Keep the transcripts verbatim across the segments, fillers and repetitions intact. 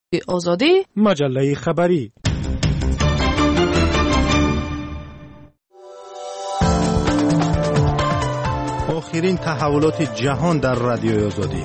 آزادی مجله خبری. آخرین تحولات جهان در رادیو آزادی.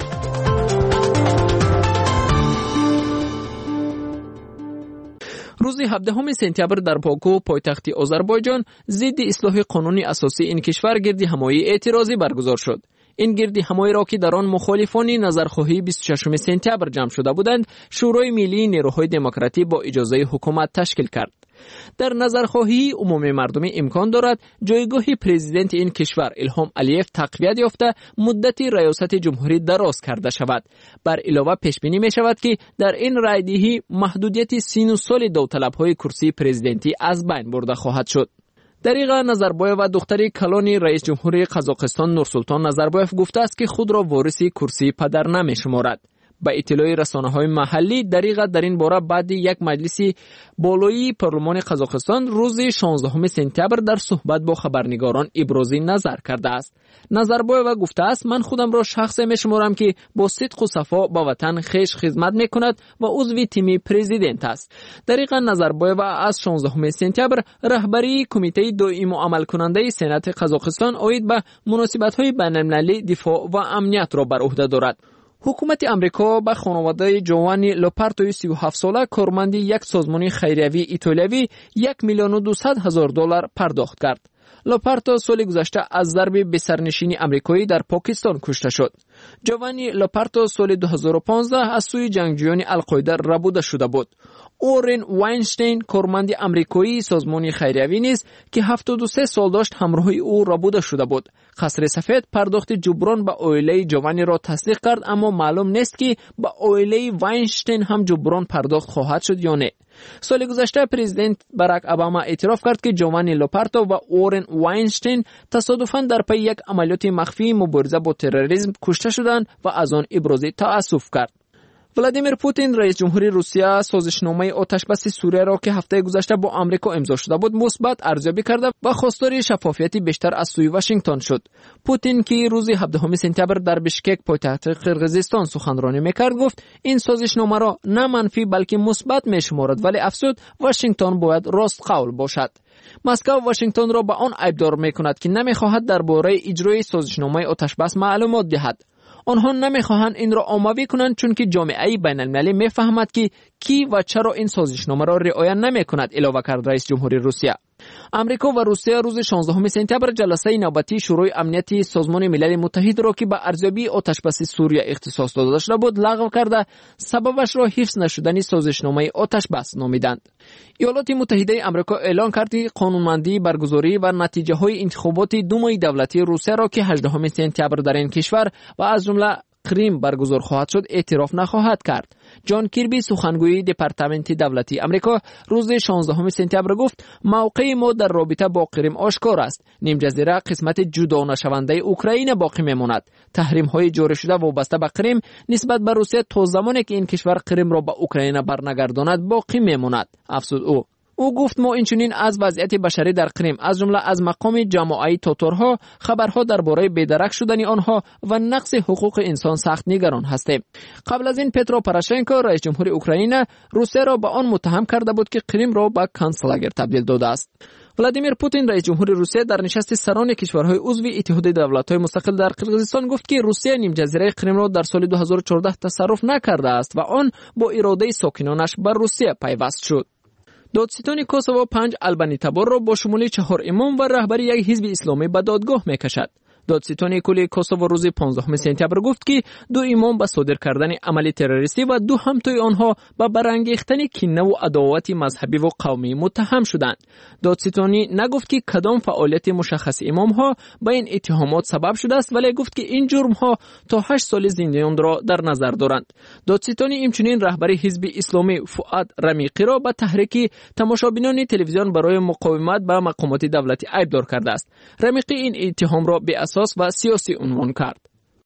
روز هفدهم سپتامبر در باکو پایتخت آذربایجان ضد اصلاح قانون اساسی این کشور گردی همایی اعتراضی برگزار شد. این گردی همایی را که در آن مخالفان نظرخواهی بیست و ششم سپتامبر جمع شده بودند، شورای ملی نیروهای دموکراتی با اجازه حکومت تشکیل کرد. در نظرخواهی عمومی مردمی امکان دارد جایگاه پرزیدنت این کشور الهام علیف تقویت یافته مدت ریاست جمهوری دراز کرده شود. بر علاوه پیش بینی می شود که در این رایدهی محدودیت سی و نه سال داوطلب‌های کرسی پرزیدنتی از بین برده خواهد شد. دریغا نظربایف و دختری کلانی رئیس جمهوری قزاقستان نورسلطان نظربایف گفته است که خود را وارث کرسی پدر نمی شمارد. به اطلاع رسانه‌های محلی دریغا در این باره بعد یک مجلس بالایی پارلمان قزاقستان روز شانزدهم سپتامبر در صحبت با خبرنگاران ابراز نظر کرده است. نظربایف گفته است من خودم را شخصی می‌شمارم که با صدق و صفا با وطن خویش خدمت می‌کند و عضو تیم پرزیدنت است. دریغا نظربایف از شانزدهم سپتامبر رهبری کمیته دائم و عمل کننده سنات قزاقستان عاید به مناسبت‌های بین‌المللی دفاع و امنیت را بر عهده دارد. حکومت امریکا به خانواده جوانی لوپارتو سی و هفت ساله کارمند یک سازمان خیریوی ایتالیایی یک میلیون و دویست هزار دلار پرداخت کرد. لوپارتو سال گذشته از ضرب به سرنشین امریکایی در پاکستان کشته شد. جوانی لوپارتو سال دو هزار و پانزده از سوی جنگجویان القاعده ربوده شده بود. اورن واینشتین کارمند امریکایی سازمان خیریوی نیز که هفتاد و سه سال داشت همراه او ربوده شده بود. قصر سفید پرداخت جبران به عائله جوانی را تصدیق کرد، اما معلوم نیست که به عائله واینشتین هم جبران پرداخت خواهد شد یا نه. سال گذشته پرزیدنت باراک اوباما اعتراف کرد که جوانی لوپارتو و اورن واینشتین تصادفاً در پی یک عملیات مخفی مبارزه با تروریسم کشته شدند و از آن ابراز تأسف کرد. ولادیمیر پوتین رئیس جمهوری روسیه سازشنامه آتشبس سوریه را که هفته گذشته با آمریکا امضا شده بود مثبت ارزیابی کرده و خواستار شفافیت بیشتر از سوی واشنگتن شد. پوتین که روز هفدهم سپتامبر در بشکک پایتخت قرقیزستان سخنرانی میکرد گفت این سازشنامه را نه منفی بلکه مثبت میشمارد، ولی افزود واشنگتن باید راست قول باشد. مسکو واشنگتن را به آن ایبدار میکند که نمیخواهد درباره اجرای سازشنامه آتشبس معلومات دهد. آنها نمیخواهند این را عمومی کنند چون که جامعه بین المللی میفهمد که کی و چرا این سازشنامه را رعایت نمیکند، اضافه کرد رئیس جمهوری روسیه. امریکا و روسیه روز شانزدهم سپتامبر جلسه نوبتی شورای امنیتی سازمان ملل متحد را که به ارزیابی آتشبس سوریه اختصاص داده شده بود لغو کرده، سببش را حفظ نشدن سازشنامه آتشبس نامیدند. ایالات متحده آمریکا اعلان کرد که قانونمندی برگزاری و نتیجه های انتخابات دومای دولتی روسیه را که هجدهم سپتامبر در این کشور و از جمله کریم برگزار خواهد شد اعتراف نخواهد کرد. جان کیربی سخنگوی دپارتمنت دولتی امریکا روز شانزدهم سپتامبر گفت موقع ما در رابطه با کریم آشکار است. نیم جزیره قسمت جدا نشونده اوکراین باقی میماند. تحریم های جاری شده وابسته به کریم نسبت به روسیه تا زمانی که این کشور کریم را به اوکراین برنگرداند باقی میماند، افزود او. او گفت ما اینچنین از وضعیت بشری در کریم از جمله از مقام جماعی تاتارها خبرها درباره بی‌درک شدن آنها و نقض حقوق انسان سخت نگران هستیم. قبل از این پترو پروشنکو رئیس جمهور اوکراین روسیه را به آن متهم کرده بود که کریم را به کنسلاگر تبدیل داده است. ولادیمیر پوتین رئیس جمهور روسیه در نشست سران کشورهای عضو اتحاد دولت‌های مستقل در قرقیزستان گفت که روسیه نیم جزیره کریم را در سال دو هزار و چهارده تصرف نکرده است و آن با اراده ساکنانش بر روسیه پیوست شد. دادستان کوسوو پنج البانی تبار را با شمول چهار امام و رهبری یک حزب اسلامی به دادگاه میکشد. دادستان کل کوسوو روز پانزدهم سپتامبر گفت که دو امام به صادر کردن عمل تروریستی و دو همتای آنها به برانگیختن کینه و عداوت مذهبی و قومی متهم شدند. دادستانی نگفت که کدام فعالیت مشخص امام ها به این اتهامات سبب شده است، ولی گفت که این جرم ها تا هشت سال زندان را در نظر دارند. دادستانی همچنین رهبری حزب اسلامی فؤاد رمیقی را به تحریک تماشابینان تلویزیون برای مقاومت به مقامات دولتی ایبدار کرده است. رمیقی این اتهام را به اساس و سیاسی عنوان کرد.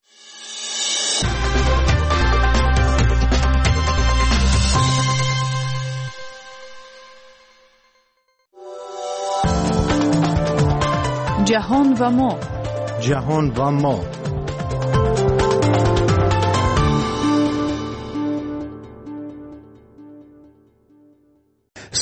جهان و ما جهان و ما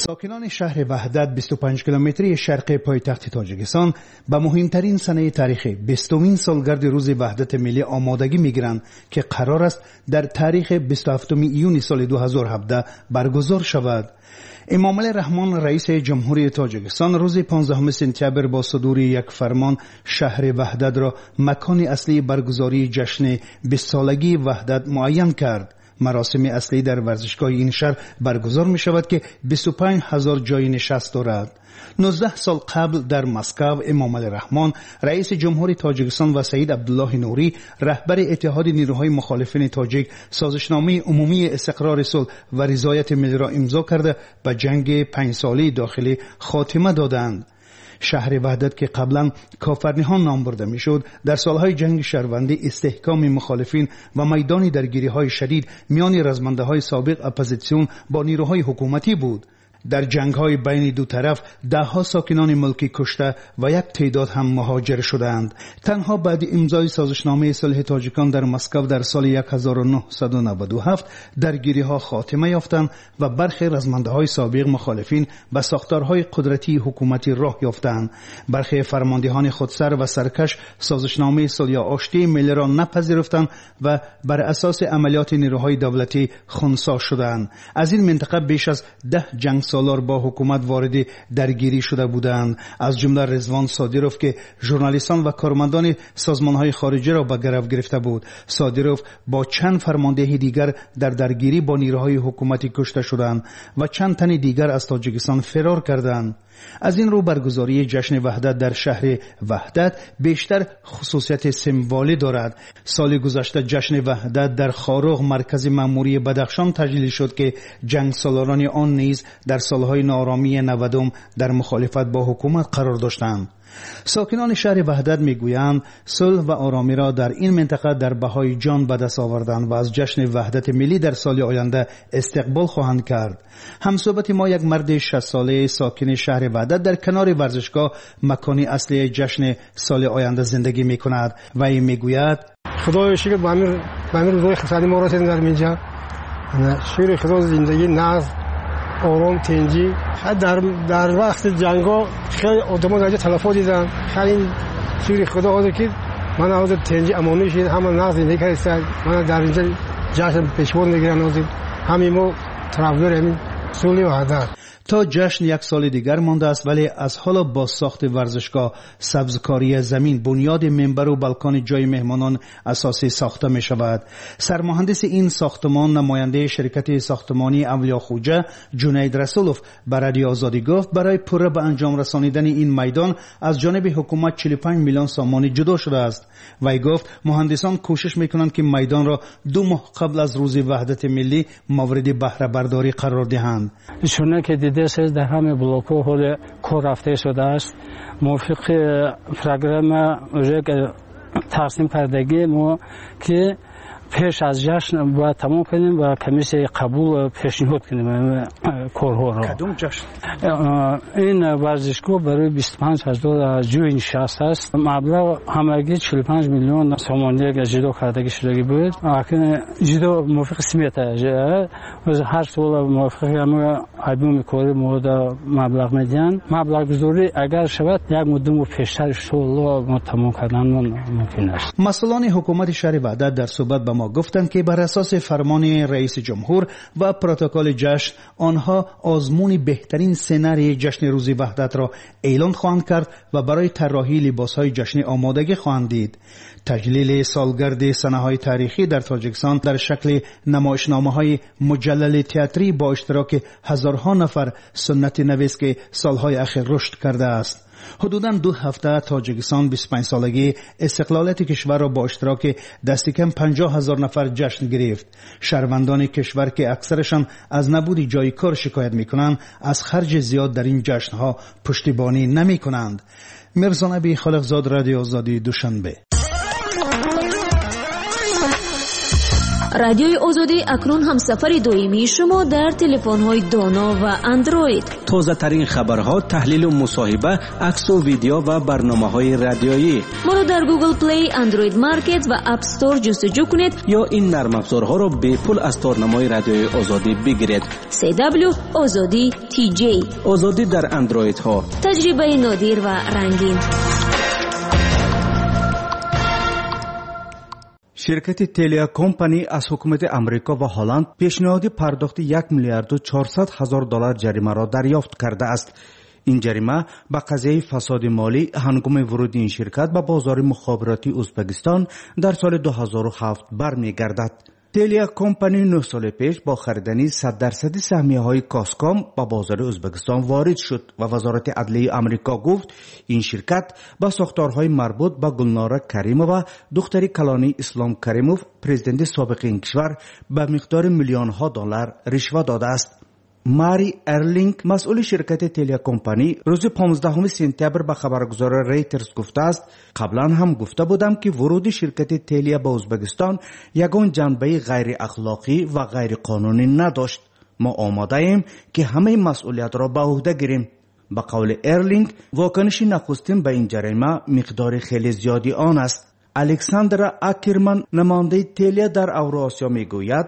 ساکنان شهر وحدت بیست و پنج کیلومتری شرقی پایتخت تاجیکستان به مهمترین سنه تاریخی بیستمین سالگرد روز وحدت ملی آمادگی میگیرند که قرار است در تاریخ بیست و هفتم ایون سال دو هزار و هفده برگزار شود. امامعلی رحمان رئیس جمهوری تاجیکستان روز پانزدهم سپتامبر با صدور یک فرمان شهر وحدت را مکان اصلی برگزاری جشن بیست سالگی وحدت معین کرد. مراسم اصلی در ورزشگاه این شهر برگزار می شود که بیست و پنج هزار جای نشست دارد. نوزده سال قبل در مسکو امامعلی رحمان رئیس جمهوری تاجیکستان و سید عبدالله نوری رهبر اتحاد نیروهای مخالفین تاجیک سازشنامه عمومی استقرار صلح و رضایت ملی را امضا کرده به جنگ پنج ساله داخلی خاتمه دادند. شهر وحدت که قبلا کافرنیان نام برده میشد در سالهای جنگ شهروندی استحکام مخالفین و میدان درگیری های شدید میان رزمنده های سابق اپوزیسیون با نیروهای حکومتی بود. در جنگ های بین دو طرف ده ها ساکنان ملکی کشته و یک تعداد هم مهاجر شدند. تنها بعد امضای سازشنامه صلح تاجیکان در مسکو در سال هزار و نهصد و نود و هفت درگیری ها خاتمه یافتند و برخی رزمنده های سابق مخالفین به ساختارهای قدرتی حکومتی راه یافتند. برخی فرماندهان خودسر و سرکش سازشنامه صلح آشتی ملی را نپذیرفتند و بر اساس عملیات نیروهای دولتی خنثی شدند. از این منطقه بیش از ده جنگ سالار با حکومت وارد درگیری شده بودند، از جمله رضوان صادروف که ژورنالیستان و کارمندان سازمان‌های خارجی را به گرفت گرفته بود. صادروف با چند فرمانده دیگر در درگیری با نیروهای حکومتی کشته شدند و چند تن دیگر از تاجیکستان فرار کردند. از این رو برگزاری جشن وحدت در شهر وحدت بیشتر خصوصیت سمبولی دارد. سال گذشته جشن وحدت در خاروغ مرکز مأموری بدخشان تجلیل شد که جنگ سالاران آن نیز در سالهای ناآرامی نودم در مخالفت با حکومت قرار داشتند. ساکنان شهر وحدت میگویند صلح و آرامی را در این منطقه در بهای جان به دست آوردند و از جشن وحدت ملی در سال آینده استقبال خواهند کرد. همصحبت ما یک مرد شصت ساله ساکن شهر وحدت در کنار ورزشگاه مکانی اصلی جشن سال آینده زندگی میکند و این میگوید خدای شکر با امیر با امیر روزای خسالی ما را در اینجا شیر خدا زندگی ناز آرام تنجی. در در وقت جنگا خیلی آدما در تلفات دیدن، خیلی شیر خدا آورد که من آورد تنجی امانی شد، همه ناز زندگی کردن. من در اینجا جشن پیشبرد میگیرن، همین ما طرفدار همین صلح وحدت. تا جشن یک سال دیگر مانده است، ولی از حالا با ساخت ورزشگاه، سبزکاری زمین، بنیاد منبر و بالکن جای مهمانان اساسی ساخته می شود. سرمهندس این ساختمان نماینده شرکت ساختمانی اولیا خوجه جنید رسولوف بر رادیو آزادی گفت برای پوره به انجام رسانیدن این میدان از جانب حکومت چهل و پنج میلیون سامانی جدا شده است. وی گفت مهندسان کوشش میکنند که میدان را دو ماه قبل از روز وحدت ملی مورد بهره برداری قرار دهند. چون که دیده شد در همه بلوک‌ها حال کار رفته شده است. موافق پروگرام ترسیم کردگی ما که پیش از جشن باید تمام کنیم و کمیسیون قبول پیشنهاد کنیم کارها را. کدوم جشن؟ این ورزشگاه برای بیست و پنج هزار جای نشست است. مبلغ همگی چهل و پنج میلیون سامانی جدا کردگی شده بود. اکنون جدا موافق سمیت هر سال موافق هم ایبوم کاری مورد مبلغ میدن. مبلغ گذاری اگر شود یک مدت پیشتر انشاءالله ما تمام کردن ممکن است. مسئولان حکومت شهر وحدت در صحبت با ما گفتند که بر اساس فرمان رئیس جمهور و پروتکل جشن آنها آزمون بهترین سناریوی جشن روز وحدت را اعلان خواهند کرد و برای طراحی لباسهای جشنی آمادگی خواهند دید. تجلیل سالگرد سنه‌های تاریخی در تاجیکستان در شکل نمایشنامه‌های مجلل تئاتری با اشتراک هزارها نفر سنت نویس که سالهای اخیر رشد کرده است. حدوداً دو هفته تاجیکستان بیست و پنج سالگی استقلالیت کشور را با اشتراک دست کم پنجاه هزار نفر جشن گرفت. شهروندان کشور که اکثرشان از نبود جای کار شکایت می‌کنند، از خرج زیاد در این جشن‌ها پشتیبانی نمی‌کنند. مرزا نبی خالقزاد، رادیو آزادی، دوشنبه. رادیوی آزادی اکنون هم سفر دائمی شما در تلفن‌های دانا و اندروید. تازه ترین خبرها، تحلیل و مصاحبه، عکس و ویدیو و برنامه‌های رادیویی. ما رو در گوگل پلی، اندروید مارکت و اپ استور جستجو کنید یا این نرم افزارها رو به پول از تورنمای رادیوی آزادی بگیرید. سی دبلیو آزادی تی جی. آزادی در اندروید ها. تجربه نادر و رنگین. شرکت تلیا کمپانی از حکومت امریکا و هلند پیشنهاد پرداخت یک میلیارد و چهارصد هزار دلار جریمه را دریافت کرده است. این جریمه به قضیه فساد مالی هنگام ورود این شرکت به بازار مخابراتی ازبکستان در سال دو هزار و هفت برمیگردد. تلیا کمپانی نه سال پیش با خریدن صد درصد سهمیه های کاسکام به بازار ازبکستان وارد شد و وزارت عدلیه آمریکا گفت این شرکت با ساختارهای مربوط به گلناره کریمووا دختر کلانی اسلام کریموف پرزیدنت سابق این کشور به مقدار میلیون ها دلار رشوه داده است. ماری ارلینگ مسئول شرکت تلیا کمپانی روز پانزدهم سپتامبر به خبرگزار ریترز گفته است قبلا هم گفته بودم که ورود شرکت تلیا به ازبکستان یگان جنبه غیر اخلاقی و غیر قانونی نداشت. ما آماده ایم که همه مسئولیت را به عهده گیریم. به قول ارلینگ واکنش نخستین به این جریمه مقدار خیلی زیادی آن است. الکساندرا اکرمن نماینده تلیا در اوراسیا میگوید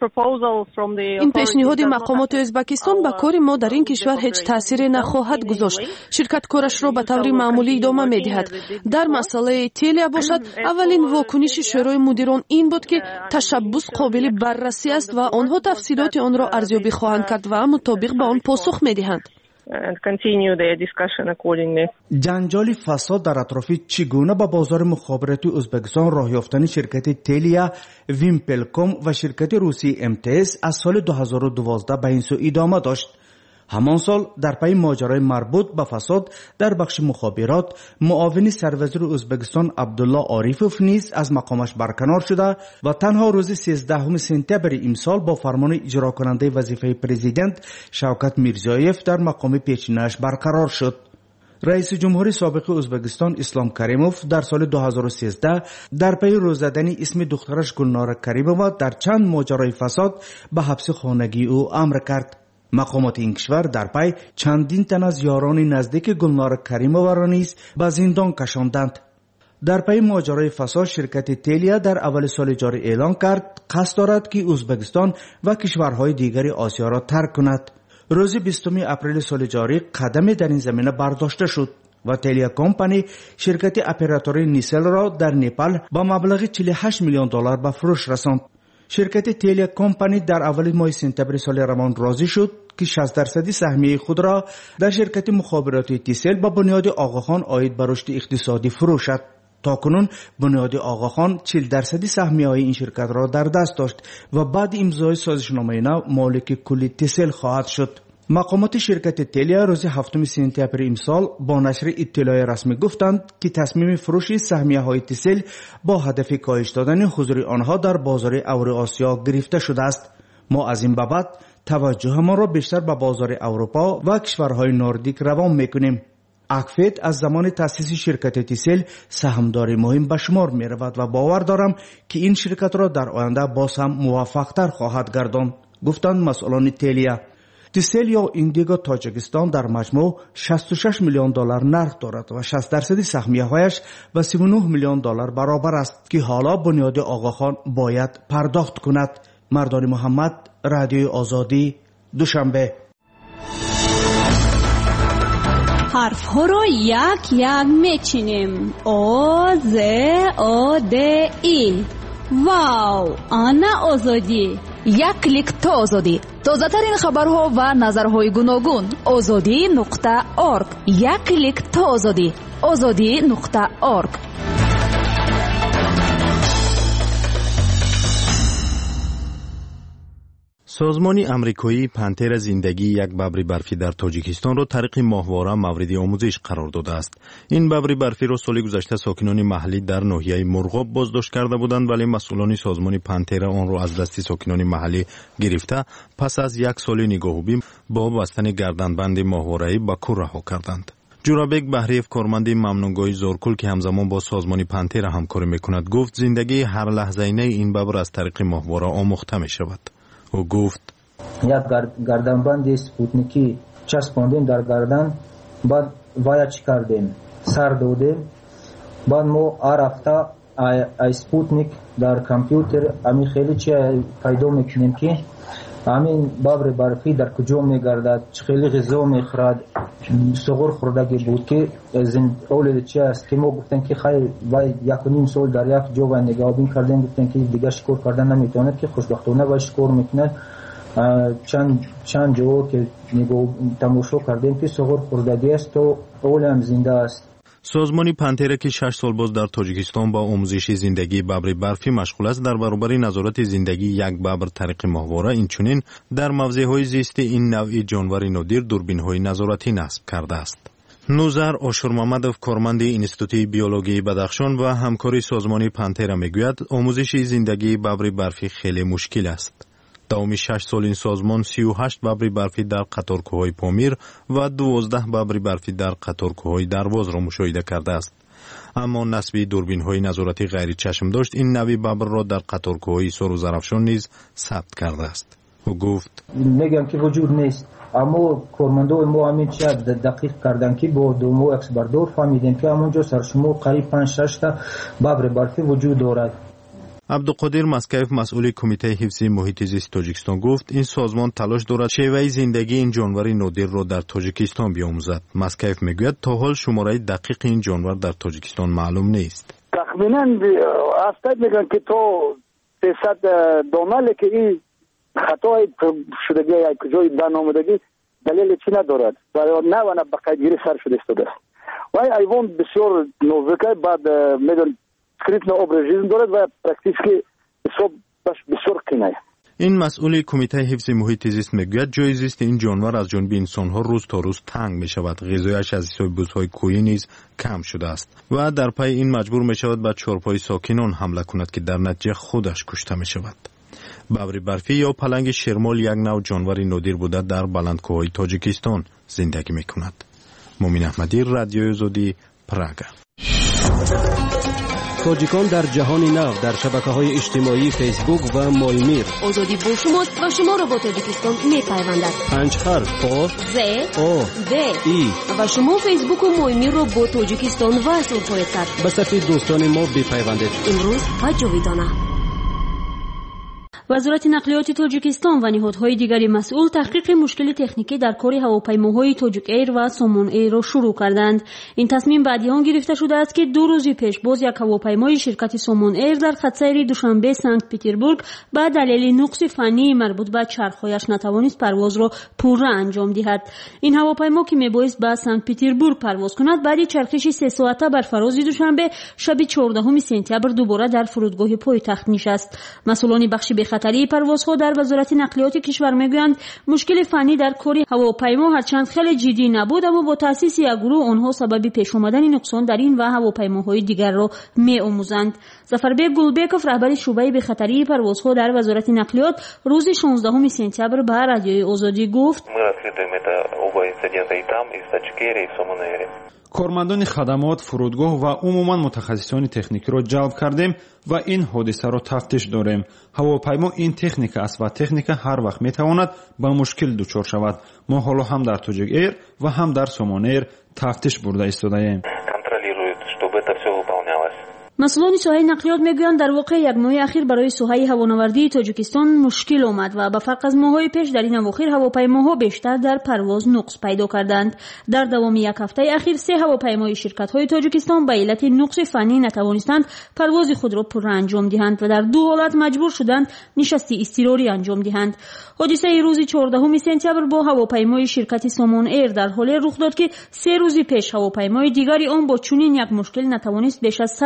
این پیشنهاد مقامات ازبکستان به کار ما در این کشور هیچ تاثیر نخواهد گذاشت. شرکت کارش را به طور معمولی ادامه میدهد. در مسئله تلیا باشد اولین واکنش شورای مدیران این بود که تشبث قابل بررسی است و آنها تفصیلات آن را ارزیابی خواهند کرد و مطابق به آن پاسخ میدهند. and continue their discussion accordingly. جنجال فساد در اطراف چگونه با بازار مخابراتی ازبکستان راه یافتن شرکت تلیا، ویمپلکوم و شرکت روسی ام تی اس از سال دو هزار و دوازده به این سو ادامه داشت. همان سال در پی ماجرای مربوط به فساد در بخش مخابرات معاون سروزیر ازبکستان عبدالله عاریفوف نیز از مقامش برکنار شده و تنها روز سیزدهم سپتامبر امسال با فرمان اجرا کننده وظیفه پرزیدنت شوکت میرزیویف در مقام پیشینه‌اش برقرار شد. رئیس جمهور سابق ازبکستان اسلام کریموف در سال دو هزار و سیزده در پی روز زدن اسم دخترش گلناره کریمووا در چند ماجرای فساد به حبس خانگی او امر کرد. مقامات این کشور در پی چندین تن از یاران نزدیک گلناره کریمووا را نیز به زندان کشاندند. در پی ماجرای فساد شرکت تلیا در اول سال جاری اعلان کرد قصد دارد که ازبکستان و کشورهای دیگر آسیا را ترک کند. روز بیستم اپریل سال جاری قدمی در این زمینه برداشته شد و تلیا کمپانی شرکت اپراتوری نیسل را در نپال با مبلغ چهل و هشت میلیون دلار به فروش رساند. شرکت تلیا کمپانی در اول ماه سپتامبر سال روان راضی شد که شصت درصد سهمیه خود را در شرکت مخابراتی تیسل با بنیاد آقاخان عاید به رشد اقتصادی فروشد. تاکنون بنیاد آقاخان چهل درصد سهمیه های این شرکت را در دست داشت و بعد امضای سازشنامه نو مالک کلی تیسل خواهد شد. مقامات شرکت تلیا روز هفتم سپتامبر امسال با نشر اطلاع رسمی گفتند که تصمیم فروش سهمیه های تیسل با هدف کاهش دادن حضور آنها در بازار اوراسیا گرفته شده است. ما از این بابت توجهمان را بیشتر به بازار اروپا و کشورهای نوردیک روان میکنیم. اکفید از زمان تأسیس شرکت تیسل سهامداری مهم به شمار می رود و باور دارم که این شرکت را در آینده باز هم موفق تر خواهد گرداند، گفتند مسئولان تلیا. تیسل یا ایندیگو تاجیکستان در مجموع شصت و شش میلیون دلار نرخ دارد و شصت درصد سهمیه هایش به سی و نه میلیون دلار برابر است که حالا بنیاد آقاخان باید پرداخت کند. مردان محمد، رادیوی آزادی، دوشنبه. حرف ها رو یک یک میچینیم. او ز او د ای. واو، آنا آزادی. یک کلیک تا آزادی. تازه ترین خبرها و نظرهای گوناگون. آزادی نقطه ارگ. یک کلیک تا آزادی. آزادی نقطه ارگ. سازمان امریکایی پنتر زندگی یک ببر برفی در تاجیکستان را طریق ماهواره مورد آموزش قرار داده است. این ببر برفی را سال گذشته ساکنان محلی در ناحیه مرغاب بازداشت کرده بودند، ولی مسئولان سازمان پنتر آن را از دست ساکنان محلی گرفته پس از یک سال نگاهوبی با بستن گردنبند ماهواره‌ای به کور رها کردند. جورابک بهریف کارمند ممنونگاه زورکل که همزمان با سازمان پنتر همکاری میکند گفت زندگی هر لحظه‌ای این ببر از طریق ماهواره آموخته می شود. او گفت یک گردنبند سپوتنیکی چسباندیم در گردن، بعد وایچ کردیم، سر دادیم، بعد ما هر هفته ای سپوتنیک در کامپیوتر امی خیلی چی پیدا میکنیم که همین ببر برفی در کجا میگردد، خیلی غذا میخورد، سغور خوردگی بود که زند اول چی است که ما گفتن که خیلی و یک و نیم سال در یک جا و نگاه کردیم، گفتن که دیگه شکار کردن نمیتواند که خوشبختانه و شکار میکنه. چند چند جا که نگاه تماشا کردیم که سغور خوردگی است و اول هم زنده است. سازمان پنتر که شش سال باز در تاجیکستان با آموزش زندگی ببر برفی مشغول است در برابر نظارت زندگی یک ببر طریق ماهواره اینچنین در موضع‌های زیستی این نوع جانور نادر دوربین‌های نظارتی نصب کرده است. نوزر آشور محمدов کارمند انستیتوت بیولوژی بدخشان و همکاری سازمان پنتر میگوید آموزش زندگی ببر برفی خیلی مشکل است. داومی شش سال این سازمان سی و هشت ببر برفی در قطار کوههای پامیر و دوازده ببر برفی در قطار کوههای درواز را مشاهده کرده است. اما نصب دوربین های نظارتی غیر چشم داشت این نوع ببر را در قطار کوههای سر و زرافشان نیز ثبت کرده است. او گفت میگم که وجود نیست، اما کارمندان ما همین چیز دقیق کردن که با دومو اکس بردار فهمیدیم که همونجا سرشمار قریب پنج شش تا ببر برفی وجود دارد. عبدالقادر مسکیف مسئول کمیته حفظ محیط زیست تاجیکستان گفت این سازمان تلاش دارد شیوه زندگی این جانور نادر را در تاجیکستان بیاموزد. مسکیف میگوید تا حال شماره دقیق این جانور در تاجیکستان معلوم نیست. تخمینا استاد میگن که تو سیصد دانه که این خطای شدگی یا کجای دان آمدگی دلیل چی ندارد و نه و نه بقیدگیری سر شده است. و ایوان بسیار نوزکه بعد میدون سکریپت اوبرژیزم دارد و پرکتیس که بسیار قینه. این مسئول کمیته حفظ محیط زیست میگوید جای زیست این جانور از جانب انسان‌ها روز تا روز تنگ می شود. غذایش از حساب بوس‌های کوهی نیز کم شده است و در پی این مجبور می شود به چارپای ساکنان حمله کند که در نتیجه خودش کشته می شود. ببر برفی یا پلنگ شرمال یک نوع جانور نادر بوده در بلندکوه‌های تاجیکستان زندگی می کند. مومن احمدی، رادیوی آزادی، پراگ. تاجیکان در جهان نو در شبکه‌های اجتماعی فیسبوک و مولمیر. آزادی با شماست و شما را با تاجیکستان می‌پیوندد. پنج حرف آ ز او د ای و شما فیسبوک و مولمیر را با تاجیکستان وصل خواهید کرد. به صفحه دوستان ما بپیوندید. امروز و جاویدانه. وزارت نقلیات تاجیکستان و نهادهای دیگری مسئول تحقیق مشکل تکنیکی در کار هواپیماهای تاجیک ایر و سومون ایر را شروع کردند. این تصمیم بعدی آن گرفته شده است که دو روز پیش باز یک هواپیمای شرکت سومون ایر در خط سیر دوشنبه سنت پترزبورگ به دلیل نقص فنی مربوط به چرخهایش نتوانست پرواز را پورا انجام دهد. این هواپیما که میبایست به سنت پترزبورگ پرواز کند بعد چرخش سه ساعته بر فراز دوشنبه شب چهاردهم سپتامبر دوباره در فرودگاه پایتخت نشست. مسئولان بخش خطری پروازها در وزارت نقلیات کشور میگویند مشکل فنی در کار هواپیما هرچند خیلی جدی نبود اما با تأسیس یک گروه آنها سبب پیش آمدن نقصان در این و هواپیماهای دیگر را می‌آموزند. ظفربک گلبکوف رهبر شعبه به خطری پروازها در وزارت نقلیات روز شانزدهم سپتامبر به رادیوی آزادی گفت کارمندان خدمات، فرودگاه و عموما متخصصان تکنیکی را جلب کردیم و این حادثه را تفتیش داریم. هواپیما این تکنیک است و تکنیک هر وقت میتواند به مشکل دچار شود. ما حالا هم در تاجیک ایر و هم در سومون ایر تفتیش برده ایستاده‌ایم. مسئولان ساحه نقلیات میگویند در واقع یک ماه اخیر برای ساحه هوانوردی تاجیکستان مشکل آمد و به فرق از ماه‌های پیش در این اواخر هواپیماها بیشتر در پرواز نقص پیدا کردند. در دوام یک هفته اخیر سه هواپیمای شرکت‌های تاجیکستان به علت نقص فنی نتوانستند پرواز خود را پورا انجام دهند و در دو حالت مجبور شدند نشست اضطراری انجام دهند. حادثه روز چهاردهم سپتامبر با هواپیمای شرکت سومون ایر در حال رخ داد که سه روز پیش هواپیمای دیگری آن با چنین یک مشکل نتوانست بیش از صد مسافر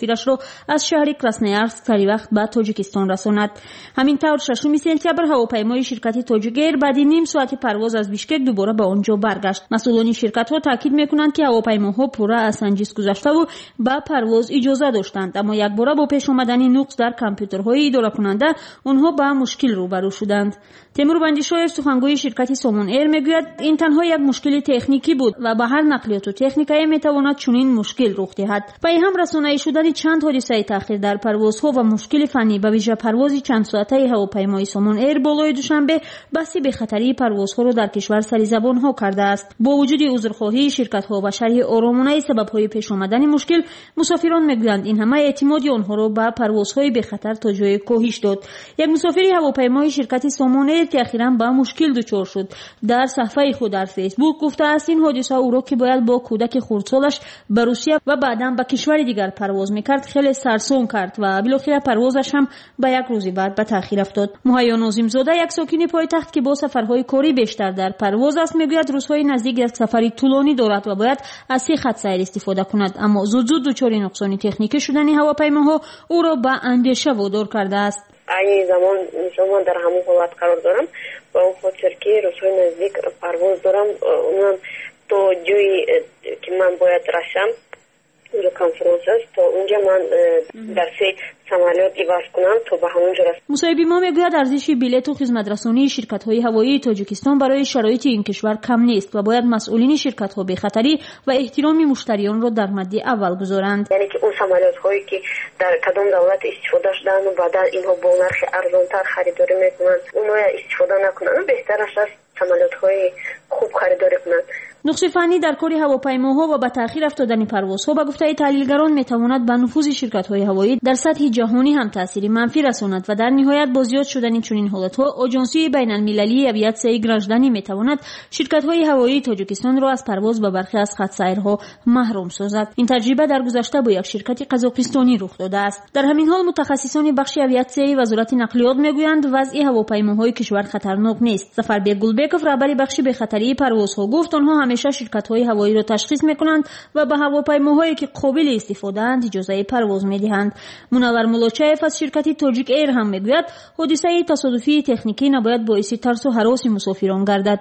مسافرش را از شهر کراسنویارسک سری وقت به تاجیکستان رساند. همین طور ششم سپتامبر هواپیمای شرکت تاجیک ایر بعد نیم ساعت پرواز از بیشکک دوباره به آنجا برگشت. مسئولان شرکت ها تاکید میکنند که هواپیماها پورا از سنجش گذشته و به پرواز اجازه داشتند، اما یک بار با پیش آمدن نقص در کامپیوترهای اداره کننده آنها به مشکل روبرو شدند. تیمور بندیشویف سخنگوی شرکت سومون ایر میگوید این تنها یک مشکل تکنیکی بود و به هر نقلیات و تکنیکی میتواند چنین مشکل رخ دهد. پای هم رسانه‌ای شدن چند حادثه تأخیر در پروازها و مشکل فنی به ویژه پرواز چند ساعته هواپیمای سومون ایر بالای دوشنبه بحث به خطری پروازها را در کشور سریزبان ها کرده است. با وجود عذرخواهی شرکت ها و شرح آرامانه سبب های پیش آمدن مشکل، مسافران میگویند این همه اعتماد آنها را به پروازهای به خطر تا جای کاهش داد. یک مسافر هواپیمای شرکت سومون ایر که اخیراً به مشکل دچار شد در صفحه خود در فیسبوک گفته است این حادثه او را که باید با کودک خردسالش به روسیه و بعداً به کشور دیگر پرواز میکرد خیلی سرسام کرد و بالاخره پروازش هم به یک روز بعد به تاخیر افتاد. مهیا ناظم زاده یک ساکن پایتخت که با سفرهای کاری بیشتر در پرواز است میگوید روزهای نزدیک یک سفری طولانی دارد و باید از سه خط سیر استفاده کند، اما زود زود دچار نقصان تکنیکی شدن هواپیماها او را به اندیشه وادار کرده است. این زمان شما در همون حالت قرار دارم و اون خاطر که روزهای نزدیک پرواز دارم، اونم تا جایی که من باید رسم اونجا کنفرانس است تا اونجا من در سه سمالیات عوض کنم تا به همونجا رسم. مصاحبه ما میگوید ارزش بلیط و خدمت رسانی شرکت های هوایی تاجیکستان برای شرایط این کشور کم نیست و باید مسئولین شرکت ها به خطری و احترام مشتریان را در مد اول گذارند. یعنی که اون سمالیات هایی که در کدام دولت استفاده شدن و بعد اینها با نرخ ارزانتر خریداری میکنند اونها استفاده نکنند، بهتر است سمالیات های خوب خریداری کنند. نقص فنی در کار هواپیماها و به تأخیر افتادن پروازها به گفته تحلیلگران میتواند به نفوذ شرکت‌های هوایی در سطح جهانی هم تأثیر منفی رساند و در نهایت با زیاد شدن چنین حالت‌ها آژانسی بین‌المللی اویاسیای گرانجدانی میتواند شرکت‌های هوایی تاجیکستان را از پرواز به برخی از خط سیرها محروم سازد. این تجربه در گذشته با یک شرکت قزاقستانی رخ داده است. در همین حال متخصصان بخش اویاسیای وزارت نقلیات میگویند وضع هواپیماهای کشور خطرناک نیست. سفربیک گلبکوف رهبر بخش به خطری پروازها گفت آنها همیشه شرکت‌های هوایی را تشخیص می‌کنند و به هواپیماهایی که قابل استفاده اند اجازه پرواز می‌دهند. منور ملاچایف از شرکت تاجیک ایر هم میگوید حادثه تصادفی تکنیکی نباید باعث ترس و هراس مسافران گردد.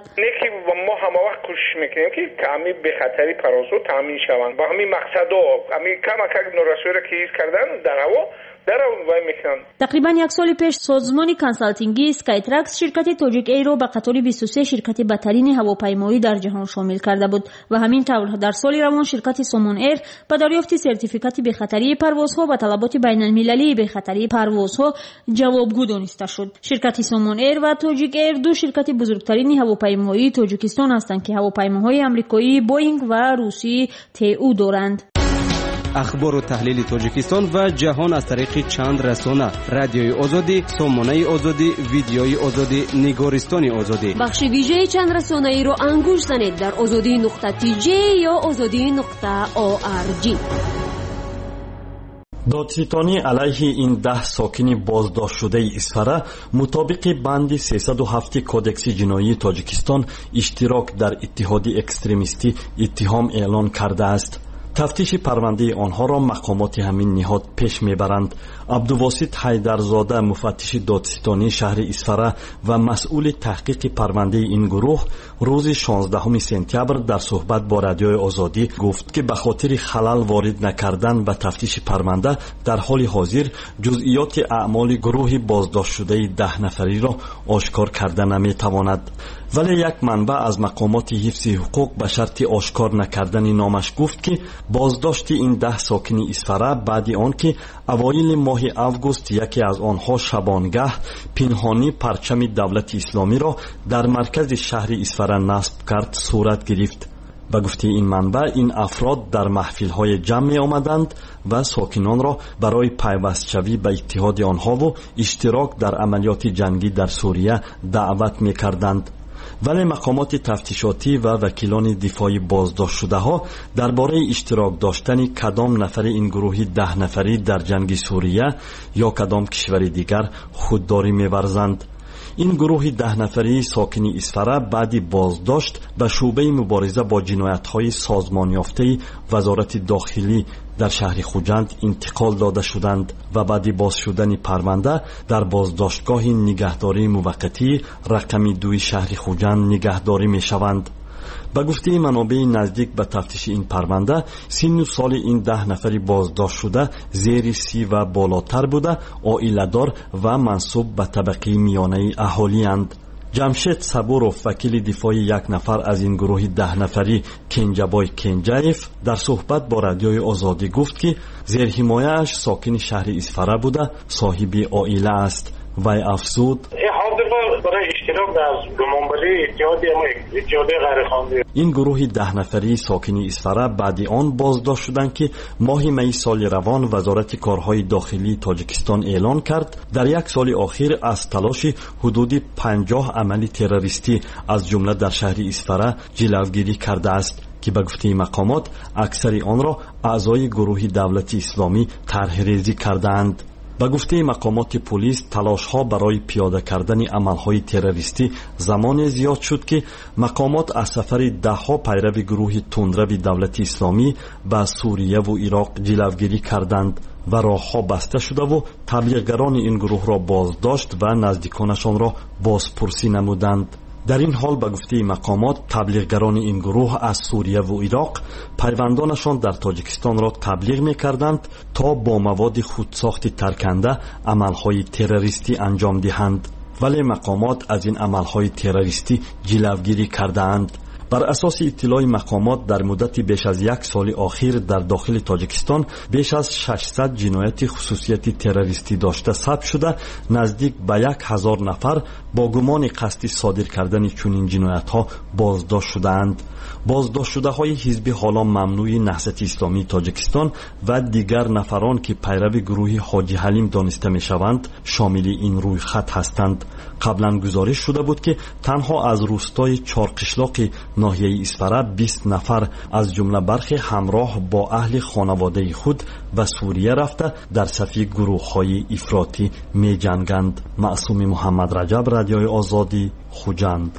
ما همه وقت کوشش میکنیم که کمی به خطری پروازها تامین شوند. با همین مقصدها همین کم کم نورسوی را که ایز کردن در هوا تقریبا یک سال پیش سازمان کنسالتینگی اسکایترکس شرکت تاجیک ایر را به قطار بیست و سه شرکت برترین هواپیمایی در جهان شامل کرده بود و همین طور در سال روان شرکت سومون ایر با دریافت سرتیفیکات به خطری پروازها و طلبات بین المللی به خطری پروازها جوابگو دانسته شد. شرکت سومون ایر و تاجیک ایر دو شرکت بزرگترین هواپیمایی تاجیکستان هستند که هواپیماهای آمریکایی بوئینگ و روسی تی او دارند. اخبار و تحلیل تاجیکستان و جهان از طریق چند رسانه: رادیوی آزادی، سامانه آزادی، ویدیوی آزادی، نگارستان آزادی. بخش ویژه چند رسانه ای را انگوش زنید در آزادی نقطه تی جی یا آزادی نقطه او آر جی. دادستانی علیه این ده ساکن بازداشت شده اسفره مطابق بند سیصد و هفت کودکس جنایی تاجیکستان اشتراک در اتحاد اکستریمیستی اتهام اعلان کرده است. تفتیش پرونده آنها را مقامات همین نهاد پیش میبرند. عبدالواسط حیدرزاده مفتش دادستانی شهر اسفره و مسئول تحقیق پرونده این گروه روز شانزدهم سپتامبر در صحبت با رادیوی آزادی گفت که به خاطر خلل وارد نکردن به تفتیش پرونده در حال حاضر جزئیات اعمال گروه بازداشت شده ده نفری را آشکار کرده نمیتواند. ولی یک منبع از مقامات حفظ حقوق به شرط آشکار نکردن نامش گفت که بازداشت این ده ساکن اسفره بعد آن که اوایل ماه اوگوست یکی از آنها شبانگه پنهانی پرچم دولت اسلامی را در مرکز شهر اسفره نصب کرد صورت گرفت. به گفته این منبع این افراد در محفل‌های جمع می آمدند و ساکنان را برای پیوست شوی به اتحاد آنها و اشتراک در عملیات جنگی در سوریه دعوت می کردند. ولی مقامات تفتیشاتی و وکیلان دفاعی بازداشت شده ها درباره اشتراک داشتن کدام نفر این گروه ده نفری در جنگ سوریه یا کدام کشور دیگر خودداری می‌ورزند. این گروه ده نفری ساکنی اسفره بعد بازداشت به شعبه مبارزه با جنایت‌های سازمان یافته وزارت داخلی در شهر خوجند انتقال داده شدند و بعد باز شدن پرونده در بازداشتگاه نگهداری موقتی رقم دوی شهر خوجند نگهداری می شوند. به گفته منابع نزدیک به تفتیش این پرونده، سن و سال این ده نفری بازداشت شده زیر سی و بالاتر بوده، عائله‌دار و منسوب به طبقه میانه اهالی اند. جمشید صبورов وکیل دفاع یک نفر از این گروه ده نفری کنجبای کنجایف در صحبت با رادیوی آزادی گفت که زیر حمایه‌اش ساکن شهر اسفره بوده، صاحب عائله است. وی افزود برای اشتراک در گمانبری اتحادیه ما اتحادیه غیرخواندی این گروه ده نفری ساکنی اسفره بعد آن بازداشت شدند که ماه می سال روان وزارت کارهای داخلی تاجیکستان اعلان کرد در یک سال اخیر از تلاش حدود پنجاه عمل تروریستی از جمله در شهر اسفره جلوگیری کرده است که به گفته مقامات اکثر آن را اعضای گروه دولت اسلامی طرح ریزی کردند. به گفته مقامات پلیس تلاش ها برای پیاده کردن عمل های تروریستی زمان زیاد شد که مقامات از سفر ده ها پیرو گروه تندرو دولت اسلامی به سوریه و عراق جلوگیری کردند و راه ها بسته شده و تبلیغگران این گروه را بازداشت و نزدیکانشان را بازپرسی نمودند. در این حال به گفته مقامات تبلیغگران این گروه از سوریه و عراق پیوندانشان در تاجیکستان را تبلیغ می‌کردند تا با مواد خودساخت ترکنده عملهای تروریستی انجام دهند، ولی مقامات از این عملهای تروریستی جلوگیری کردند. بر اساس اطلاع مقامات در مدت بیش از یک سال اخیر در داخل تاجیکستان بیش از ششصد جنایت خصوصیت تروریستی داشته ثبت شده، نزدیک به یک هزار نفر با گمان قصد صادر کردن چنین جنایت ها بازداشت شدند. بازداشت شده های حزب حالا ممنوع نهضت اسلامی تاجیکستان و دیگر نفران که پیرو گروه حاجی حلیم دانسته می شوند شامل این روی خط هستند. قبلا گزارش شده بود که تنها از روستای چارقشلاق ناحیه اسفره بیست نفر از جمله برخی همراه با اهل خانواده خود و سوریه رفته در صف گروه های افراطی می جنگند. معصوم محمد رجب، رادیوی آزادی، خوجند.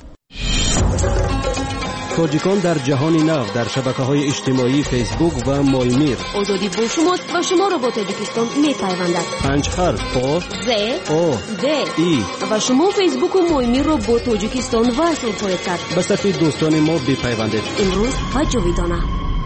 تاجیکان در جهان نو در شبکه‌های اجتماعی فیسبوک و مایمیر. آزادی با شماست و شما را با تاجیکستان می‌پیوندد. پنج حرف آ ز آ د ای و شما فیسبوک و مایمیر را با تاجیکستان وصل خواهید کرد. به صف دوستان ما بپیوندید. امروز و جاویدانه.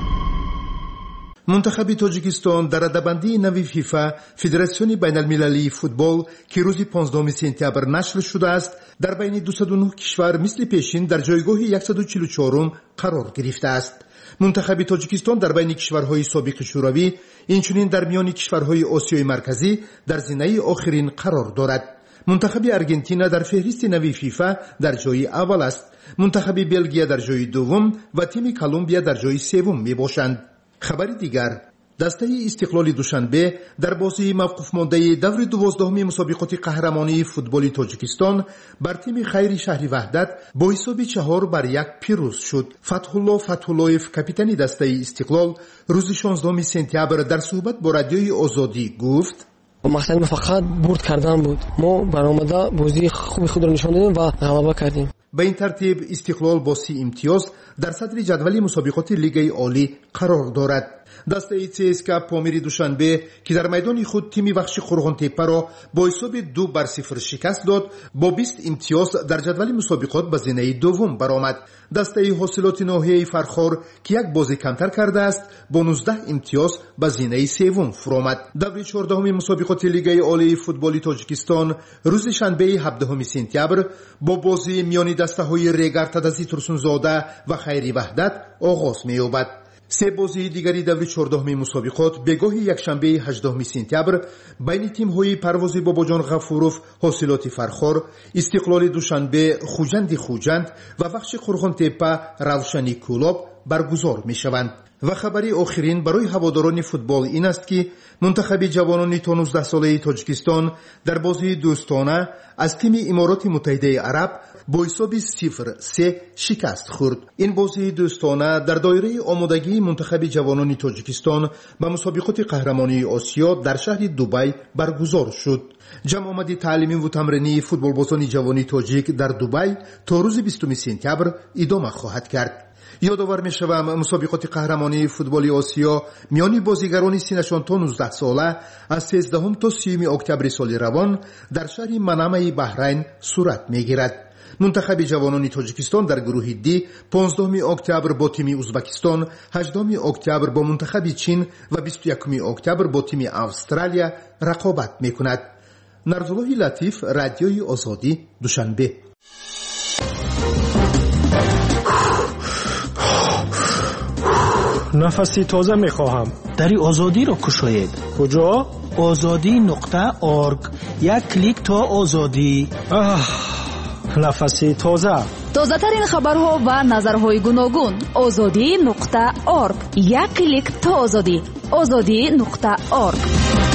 منتخب تاجیکستان در رده‌بندی نوی فیفا فدراسیون بین المللی فوتبال که روز پانزدهم سپتامبر نشر شده است در بین دویست و نه کشور مثل پیشین در جایگاه صد و چهل و چهارم قرار گرفته است. منتخب تاجیکستان در بین کشورهای سابق شوروی اینچنین در میان کشورهای آسیای مرکزی در زینه آخرین قرار دارد. منتخب ارژانتین در فهرست نوی فیفا در جای اول است. منتخب بلژیک در جای دوم و تیم کلمبیا در جای سوم میباشند. خبر دیگر، دسته استقلال دوشنبه در بازی موقوف مانده دور دوازدهم مسابقات قهرمانی فوتبال تاجیکستان بر تیم خیر شهر وحدت با حساب چهار بر یک پیروز شد. فتح الله فتح‌اللهیف کاپیتان دسته استقلال روز شانزدهم سپتامبر در صحبت با رادیوی آزادی گفت: مقصد ما فقط برد کردن بود. ما برآمده بازی خوب خود را نشان دادیم و غلبه کردیم. به این ترتیب استقلال با سی امتیاز در صدر جدول مسابقات لیگ عالی قرار دارد. دسته سی اس کا پامیر دوشنبه که در میدان خود تیم وحش قرغن‌تپه را با حساب دو بر صفر شکست داد با بیست امتیاز در جدول مسابقات به زینه دوم برآمد. دسته حاصلات ناحیه فرخار که یک بازی کمتر کرده است با نوزده امتیاز به زینه سوم فرآمد. دور چهاردهم مسابقات لیگ عالی فوتبال تاجیکستان روز شنبه هفدهم سپتامبر با بازی میان دسته‌های ریگر تدزی ترسونزاده و خیر وحدت آغاز می‌یابد. سه بازی دیگری دور چهاردهم مسابقات به گاه یکشنبه هجدهم سپتامبر بین تیم‌های پروازی باباجان غفوروف حاصلات فرخار، استقلال دوشنبه خوجند خوجند و وحش قرغن‌تپه روشنی کولاب برگزار می‌شوند. و خبری آخرین برای هواداران فوتبال این است که منتخب جوانان تا نوزده ساله تاجیکستان در بازی دوستانه از تیم امارات متحده عرب با حساب صفر سه شکست خورد. این بازی دوستانه در دایره آمادگی منتخب جوانان تاجیکستان به مسابقات قهرمانی آسیا در شهر دبی برگزار شد. جمع آمدی تعلیمی و تمرینی فوتبالبازان جوانی تاجیک در دبی تا روز بیستم سپتامبر ادامه خواهد کرد. یادآور می‌شوم مسابقات قهرمانی فوتبال آسیا میان بازیگران سنشان تا نوزده ساله از سیزدهم تا سیوم اکتبر سال روان در شهر منامه بحرین صورت می‌گیرد. منتخب جوانان تاجیکستان در گروه دی پانزدهم اکتبر با تیم ازبکستان، هجدهم اکتبر با منتخب چین و بیست و یکم اکتبر با تیم استرالیا رقابت می‌کند. نرزالله لطیف، رادیوی آزادی، دوشنبه. نفسی تازه میخواهم. دری آزادی را کشاید. کجا؟ آزادی نقطه ارگ. یک کلیک تا آزادی. آه، نفسی تازه. تازه ترین خبرها و نظرهای گوناگون. آزادی نقطه ارگ. یک کلیک تا آزادی. آزادی نقطه ارگ.